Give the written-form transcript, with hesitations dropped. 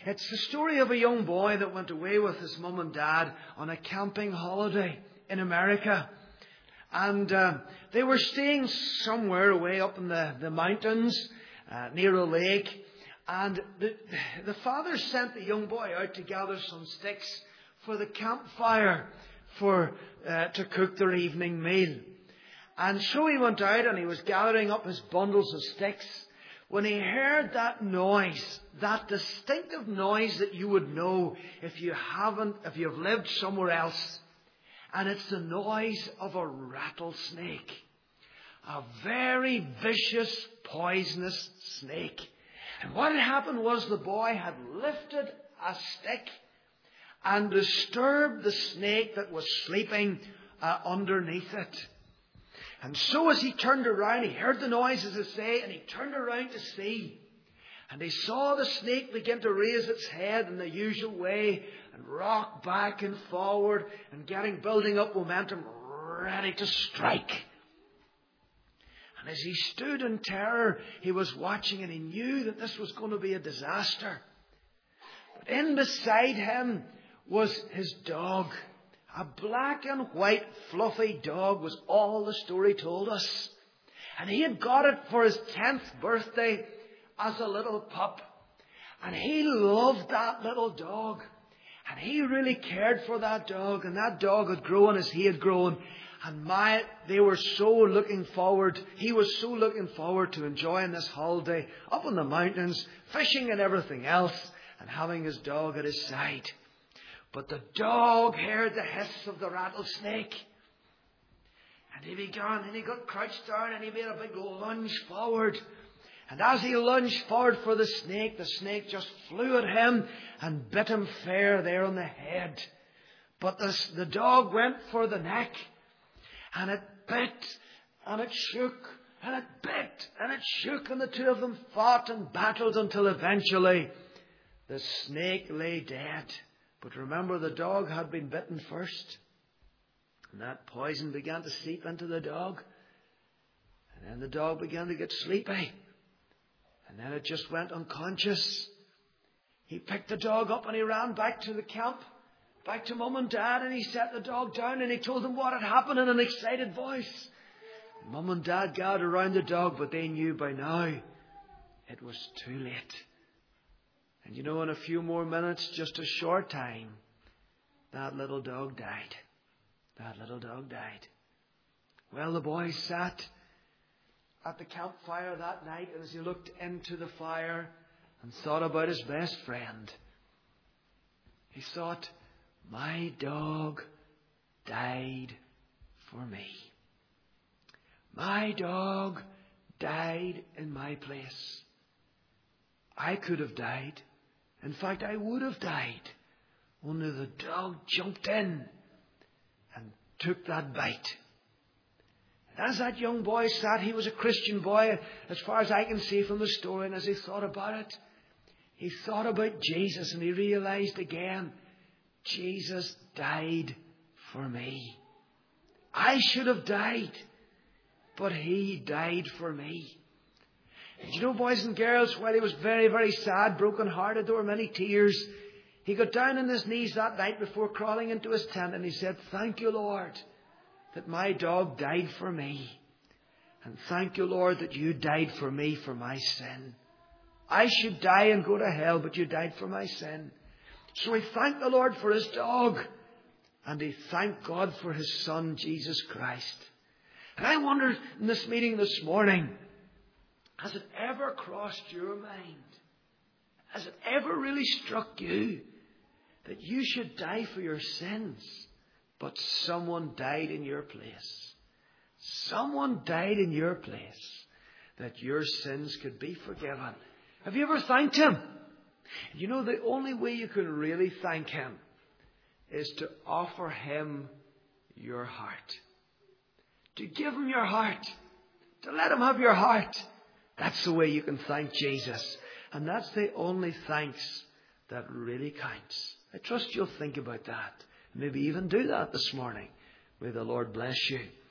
It's the story of a young boy that went away with his mum and dad on a camping holiday in America. And they were staying somewhere away up in the mountains near a lake. And the father sent the young boy out to gather some sticks for the campfire to cook their evening meal. And so he went out and he was gathering up his bundles of sticks when he heard that noise, that distinctive noise that you would know if you've lived somewhere else. And it's the noise of a rattlesnake. A very vicious, poisonous snake. And what had happened was the boy had lifted a stick and disturbed the snake that was sleeping underneath it. And so as he turned around, he heard the noise, as I say, and he turned around to see. And he saw the snake begin to raise its head in the usual way and rock back and forward and building up momentum, ready to strike. And as he stood in terror, he was watching and he knew that this was going to be a disaster. But in beside him was his dog. A black and white fluffy dog was all the story told us. And he had got it for his 10th birthday as a little pup. And he loved that little dog. And he really cared for that dog. And that dog had grown as he had grown. And he was so looking forward to enjoying this holiday up in the mountains, fishing and everything else, and having his dog at his side. But the dog heard the hiss of the rattlesnake. And he got crouched down and he made a big lunge forward. And as he lunged forward for the snake just flew at him and bit him fair there on the head. But the dog went for the neck. And it bit and it shook and it bit and it shook. And the two of them fought and battled until eventually the snake lay dead. But remember, the dog had been bitten first. And that poison began to seep into the dog. And then the dog began to get sleepy. And then it just went unconscious. He picked the dog up and he ran back to the camp, back to Mum and Dad, and he set the dog down and he told them what had happened in an excited voice. Mum and Dad gathered around the dog, but they knew by now it was too late. And you know, in a few more minutes, just a short time, that little dog died. That little dog died. Well, the boy sat at the campfire that night, and as he looked into the fire and thought about his best friend, he thought, my dog died for me. My dog died in my place. I could have died. In fact, I would have died. Only the dog jumped in and took that bite. And as that young boy sat, he was a Christian boy, as far as I can see from the story. And as he thought about it, he thought about Jesus and he realized again, Jesus died for me. I should have died, but he died for me. And you know, boys and girls, while he was very, very sad, broken-hearted, there were many tears, he got down on his knees that night before crawling into his tent and he said, thank you, Lord, that my dog died for me. And thank you, Lord, that you died for me for my sin. I should die and go to hell, but you died for my sin. So he thanked the Lord for his dog. And he thanked God for his Son, Jesus Christ. And I wonder in this meeting this morning, has it ever crossed your mind? Has it ever really struck you that you should die for your sins, but someone died in your place? Someone died in your place that your sins could be forgiven. Have you ever thanked him? You know, the only way you can really thank him is to offer him your heart. To give him your heart. To let him have your heart. That's the way you can thank Jesus. And that's the only thanks that really counts. I trust you'll think about that. Maybe even do that this morning. May the Lord bless you.